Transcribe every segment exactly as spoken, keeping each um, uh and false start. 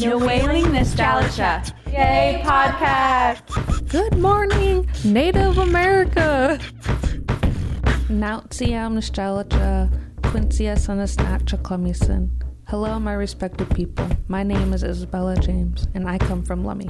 You're wailing nostalgia. Yay, podcast! Good morning, Native America! Nautiam nostalgia, Quincia Sunasnacha Clemison. Hello, my respected people. My name is Isabella James, and I come from Lummi.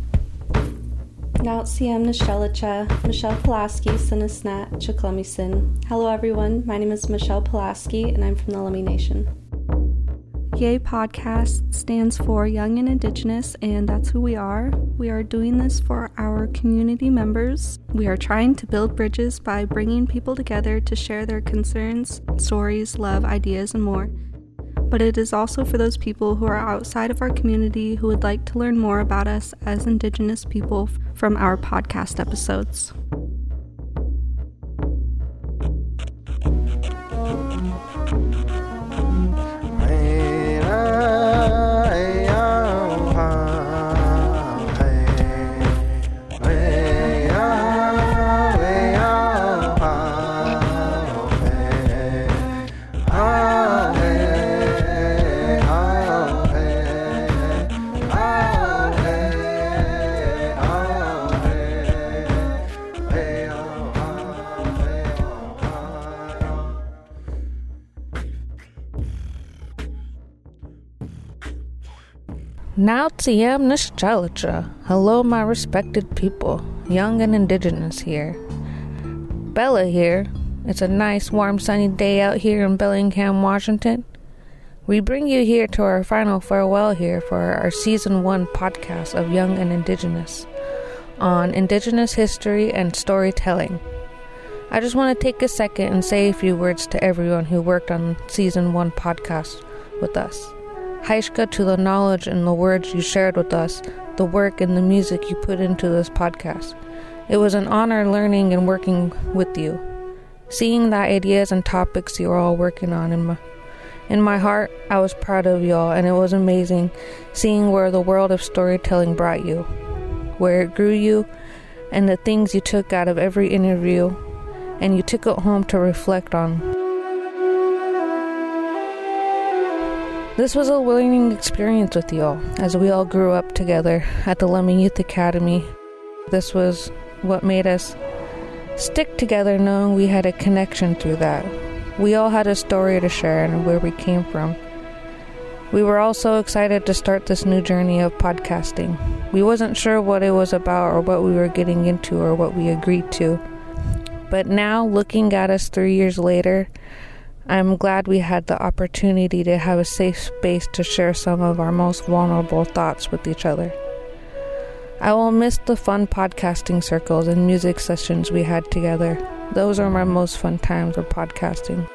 Nautiam nostalgia, Michelle Pulaski, Sunasnat Chaklemison. Hello, everyone. My name is Michelle Pulaski, and I'm from the Lummi Nation. Yay Podcast stands for Young and Indigenous, and that's who we are. We are doing this for our community members. We are trying to build bridges by bringing people together to share their concerns, stories, love, ideas, and more. But it is also for those people who are outside of our community who would like to learn more about us as Indigenous people from our podcast episodes. Nautiam nostalgia. Hello, my respected people. Young and Indigenous here. Bella here. It's a nice, warm, sunny day out here in Bellingham, Washington. We bring you here to our final farewell here for our Season one podcast of Young and Indigenous on Indigenous history and storytelling. I just want to take a second and say a few words to everyone who worked on Season one podcast with us. Haishka to the knowledge and the words you shared with us, the work and the music you put into this podcast. It was an honor learning and working with you. Seeing the ideas and topics you were all working on in my, in my heart, I was proud of y'all, and it was amazing seeing where the world of storytelling brought you, where it grew you, and the things you took out of every interview, and you took it home to reflect on. This was a learning experience with y'all, as we all grew up together at the Lummi Youth Academy. This was what made us stick together, knowing we had a connection through that. We all had a story to share and where we came from. We were all so excited to start this new journey of podcasting. We wasn't sure what it was about or what we were getting into or what we agreed to. But now, looking at us three years later, I'm glad we had the opportunity to have a safe space to share some of our most vulnerable thoughts with each other. I will miss the fun podcasting circles and music sessions we had together. Those are my most fun times of podcasting.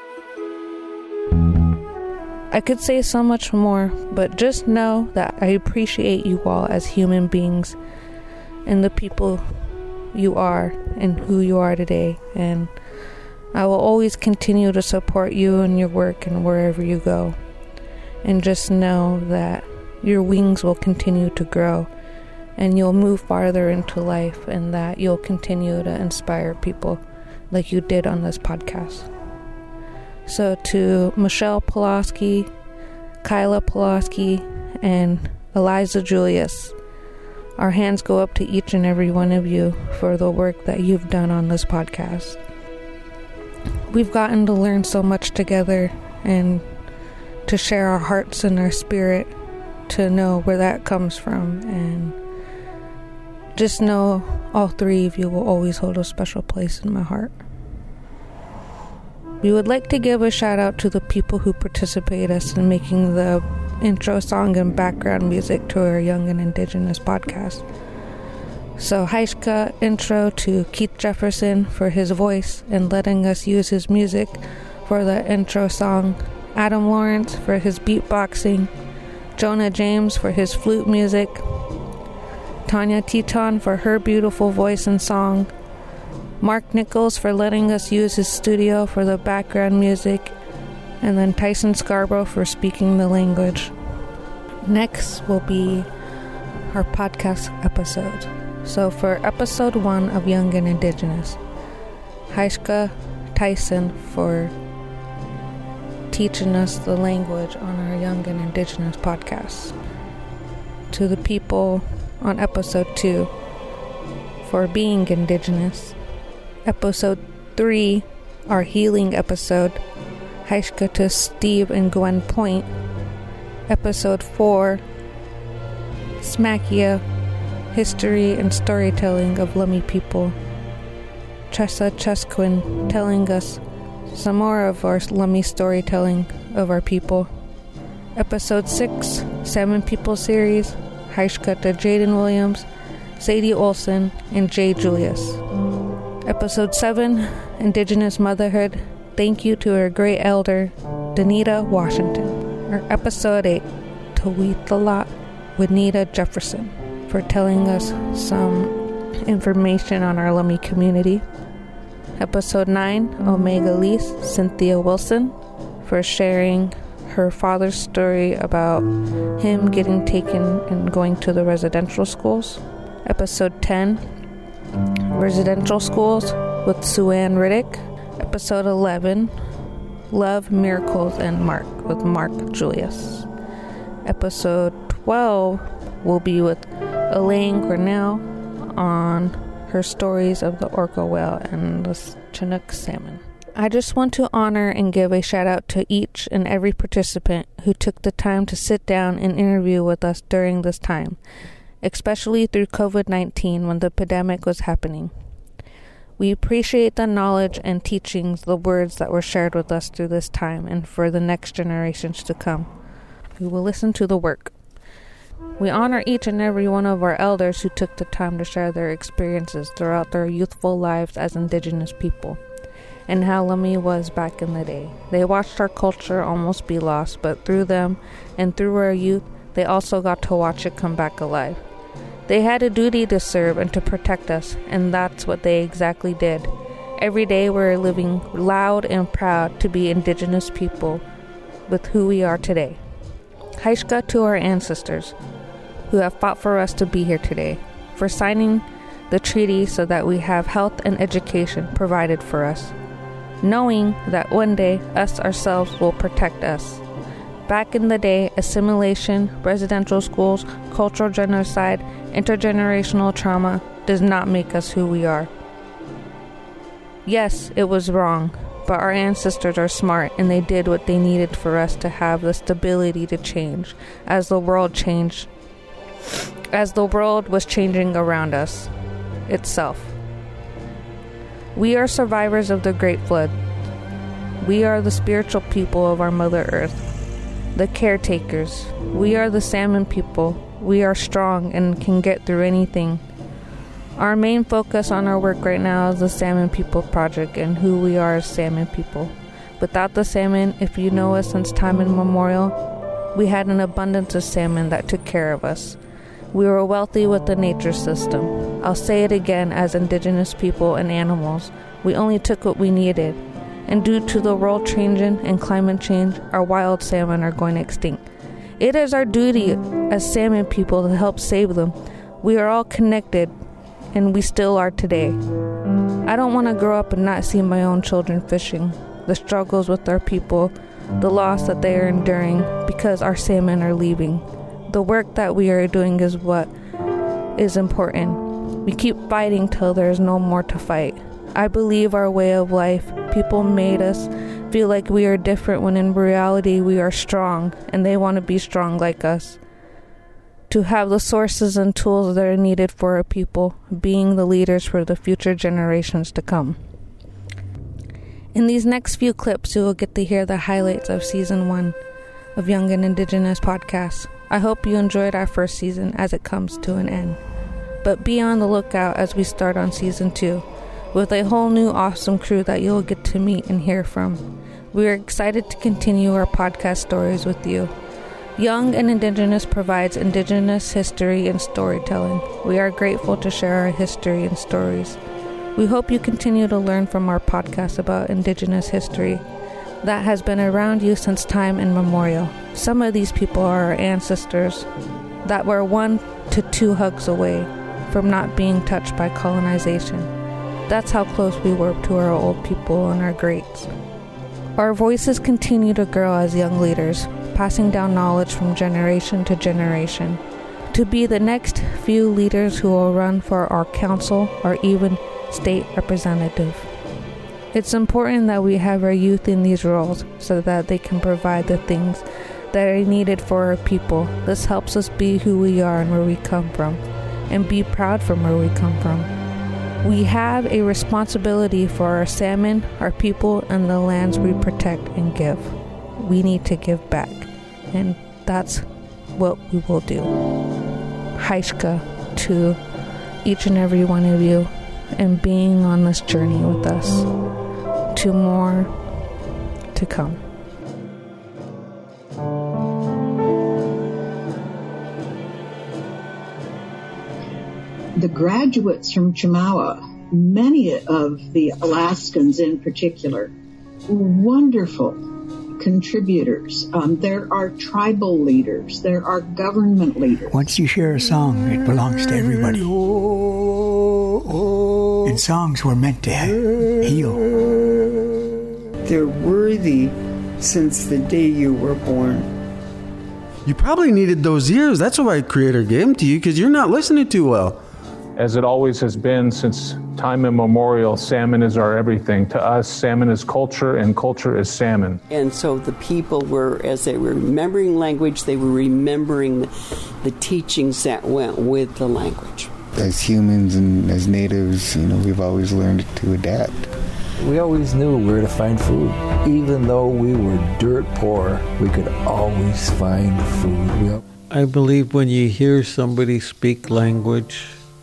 I could say so much more, but just know that I appreciate you all as human beings and the people you are and who you are today, and I will always continue to support you and your work and wherever you go. And just know that your wings will continue to grow and you'll move farther into life, and that you'll continue to inspire people like you did on this podcast. So to Michelle Pulaski, Kyla Pulaski, and Eliza Julius, our hands go up to each and every one of you for the work that you've done on this podcast. We've gotten to learn so much together and to share our hearts and our spirit, to know where that comes from, and just know all three of you will always hold a special place in my heart. We would like to give a shout out to the people who participate us in making the intro song and background music to our Young and Indigenous podcast. So Haishka intro to Keith Jefferson for his voice and letting us use his music for the intro song, Adam Lawrence for his beatboxing, Jonah James for his flute music, Tanya Teton for her beautiful voice and song, Mark Nichols for letting us use his studio for the background music, and then Tyson Scarborough for speaking the language. Next will be our podcast episode. So for episode one of Young and Indigenous, Haishka Tyson for teaching us the language on our Young and Indigenous podcast. to the people on episode two for being Indigenous. Episode three, our healing episode, Haishka to Steve and Gwen Point. Episode four, Smakia, history and storytelling of Lummi people. Tressa Chesquin telling us some more of our Lummi storytelling of our people. Episode six, Salmon People series, Haishka to Jaden Williams, Sadie Olson, and Jay Julius. Episode seven, Indigenous Motherhood, thank you to our great elder, Danita Washington. Or episode eight, Tawithala with Nita Jefferson, for telling us some information on our Lummi community. Episode nine, Omega Lise, Cynthia Wilson, for sharing her father's story about him getting taken and going to the residential schools. Episode ten, Residential Schools with Suanne Riddick. Episode eleven, Love, Miracles, and Mark with Mark Julius. Episode twelve will be with Elaine Grinnell on her stories of the orca whale and the Chinook salmon. I just want to honor and give a shout out to each and every participant who took the time to sit down and interview with us during this time, especially through covid nineteen when the pandemic was happening. We appreciate the knowledge and teachings, the words that were shared with us through this time and for the next generations to come. We will listen to the work. We honor each and every one of our elders who took the time to share their experiences throughout their youthful lives as Indigenous people, and how Lummi was back in the day. They watched our culture almost be lost, but through them and through our youth, they also got to watch it come back alive. They had a duty to serve and to protect us, and that's what they exactly did. Every day we're living loud and proud to be Indigenous people with who we are today. Haishka to our ancestors who have fought for us to be here today, for signing the treaty so that we have health and education provided for us, knowing that one day us ourselves will protect us. Back in the day, assimilation, residential schools, cultural genocide, intergenerational trauma does not make us who we are. Yes, it was wrong, but our ancestors are smart and they did what they needed for us to have the stability to change as the world changed, as the world was changing around us itself. We are survivors of the Great Flood. We are the spiritual people of our Mother Earth, the caretakers. We are the salmon people. We are strong and can get through anything. Our main focus on our work right now is the Salmon People Project and who we are as salmon people. Without the salmon, if you know us since time immemorial, we had an abundance of salmon that took care of us. We were wealthy with the nature system. I'll say it again, as Indigenous people and animals, we only took what we needed. And due to the world changing and climate change, our wild salmon are going extinct. It is our duty as salmon people to help save them. We are all connected, and we still are today. I don't want to grow up and not see my own children fishing, the struggles with our people, the loss that they are enduring because our salmon are leaving. The work that we are doing is what is important. We keep fighting till there is no more to fight. I believe our way of life, people made us feel like we are different when in reality we are strong and they want to be strong like us. To have the sources and tools that are needed for our people, being the leaders for the future generations to come. In these next few clips, you will get to hear the highlights of season one of Young and Indigenous Podcasts. I hope you enjoyed our first season as it comes to an end. But be on the lookout as we start on season two, with a whole new awesome crew that you'll get to meet and hear from. We are excited to continue our podcast stories with you. Young and Indigenous provides Indigenous history and storytelling. We are grateful to share our history and stories. We hope you continue to learn from our podcast about Indigenous history that has been around you since time immemorial. Some of these people are our ancestors that were one to two hugs away from not being touched by colonization. That's how close we were to our old people and our greats. Our voices continue to grow as young leaders, passing down knowledge from generation to generation to be the next few leaders who will run for our council or even state representative. It's important that we have our youth in these roles so that they can provide the things that are needed for our people. This helps us be who we are and where we come from, and be proud from where we come from. We have a responsibility for our salmon, our people, and the lands we protect and give. We need to give back, and that's what we will do. Haishka to each and every one of you, and being on this journey with us, to more to come. The graduates from Chemawa, many of the Alaskans in particular, wonderful contributors. Um, there are tribal leaders. There are government leaders. Once you share a song, it belongs to everybody. And songs were meant to heal. They're worthy since the day you were born. You probably needed those ears. That's why Creator gave them to you, because you're not listening too well. As it always has been since time immemorial, salmon is our everything. To us, salmon is culture, and culture is salmon. And so the people were, as they were remembering language, they were remembering the, the teachings that went with the language. As humans and as natives, you know, we've always learned to adapt. We always knew where to find food. Even though we were dirt poor, we could always find food. We... I believe when you hear somebody speak language,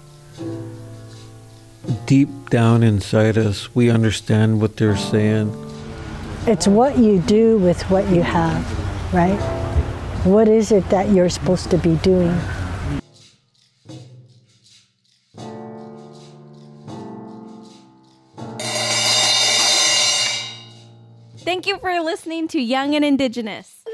deep down inside us, we understand what they're saying. It's what you do with what you have, right? What is it that you're supposed to be doing? Thank you for listening to Young and Indigenous.